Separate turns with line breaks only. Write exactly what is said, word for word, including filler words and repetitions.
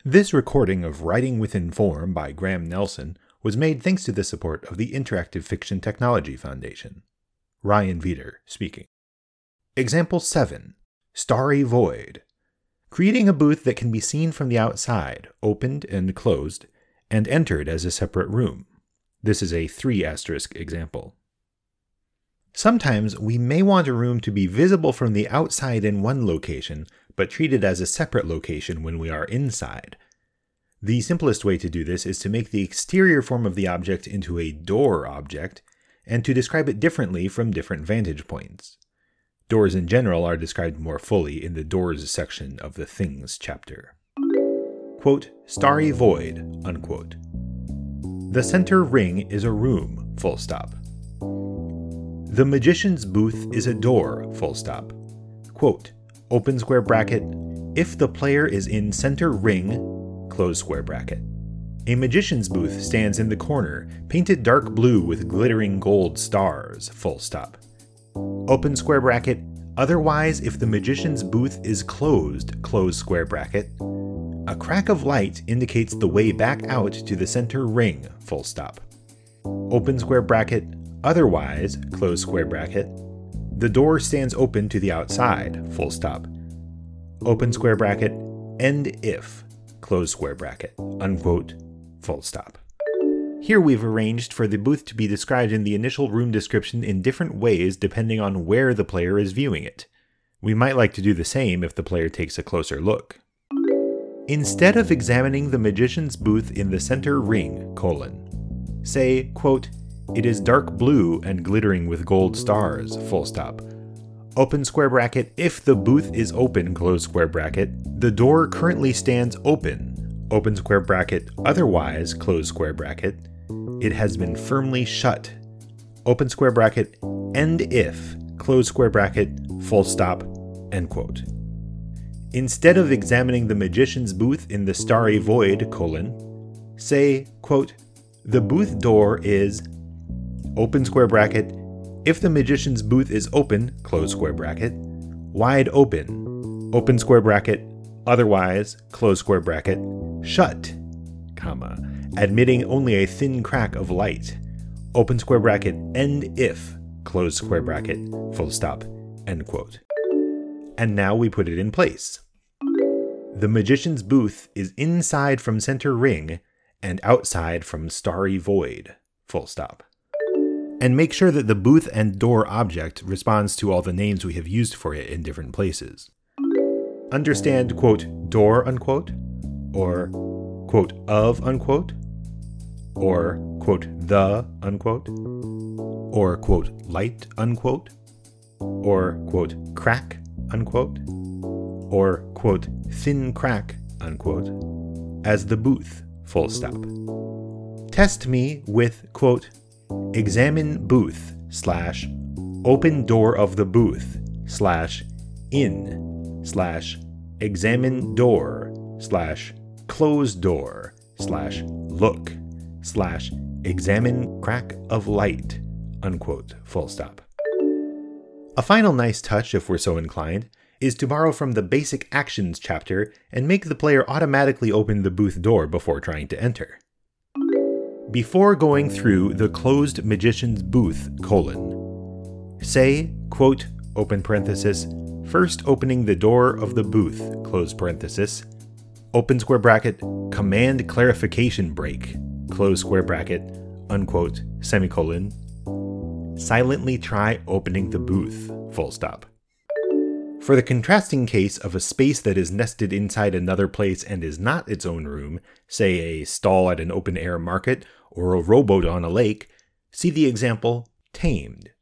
This recording of Writing Within Form by Graham Nelson was made thanks to the support of the Interactive Fiction Technology Foundation. Ryan Veeder speaking. Example seven. Starry Void. Creating a booth that can be seen from the outside, opened and closed, and entered as a separate room. This is a three asterisk example. Sometimes we may want a room to be visible from the outside in one location, but treated as a separate location when we are inside. The simplest way to do this is to make the exterior form of the object into a door object, and to describe it differently from different vantage points. Doors in general are described more fully in the Doors section of the Things chapter. Quote, starry void, unquote. The center ring is a room, full stop. The magician's booth is a door, full stop. Quote, open square bracket, if the player is in center ring, close square bracket. A magician's booth stands in the corner, painted dark blue with glittering gold stars, full stop. Open square bracket, otherwise if the magician's booth is closed, close square bracket. A crack of light indicates the way back out to the center ring, full stop. Open square bracket, otherwise, close square bracket. The door stands open to the outside, full stop. Open square bracket, and if, close square bracket, unquote, full stop. Here we've arranged for the booth to be described in the initial room description in different ways depending on where the player is viewing it. We might like to do the same if the player takes a closer look. Instead of examining the magician's booth in the center ring, colon, say, quote, it is dark blue and glittering with gold stars, full stop. Open square bracket, if the booth is open, close square bracket, the door currently stands open, open square bracket, otherwise, close square bracket, it has been firmly shut, open square bracket, and if, close square bracket, full stop, end quote. Instead of examining the magician's booth in the starry void, colon, say, quote, the booth door is open square bracket, if the magician's booth is open, close square bracket, wide open, open square bracket, otherwise, close square bracket, shut, comma, admitting only a thin crack of light, open square bracket, and if, close square bracket, full stop, end quote. And now we put it in place. The magician's booth is inside from center ring and outside from starry void, full stop. And make sure that the booth and door object responds to all the names we have used for it in different places. Understand, quote, door, unquote, or, quote, of, unquote, or, quote, the, unquote, or, quote, light, unquote, or, quote, crack, unquote, or, quote, thin crack, unquote, as the booth, full stop. Test me with, quote, examine booth slash open door of the booth slash in slash examine door slash close door slash look slash examine crack of light, unquote, full stop. A final nice touch, if we're so inclined, is to borrow from the Basic Actions chapter and make the player automatically open the booth door before trying to enter. Before going through the closed magician's booth, colon, say, quote, open parenthesis, first opening the door of the booth, close parenthesis, open square bracket, command clarification break, close square bracket, unquote, semicolon, silently try opening the booth, full stop. For the contrasting case of a space that is nested inside another place and is not its own room, say a stall at an open-air market or a rowboat on a lake, see the example Tamed.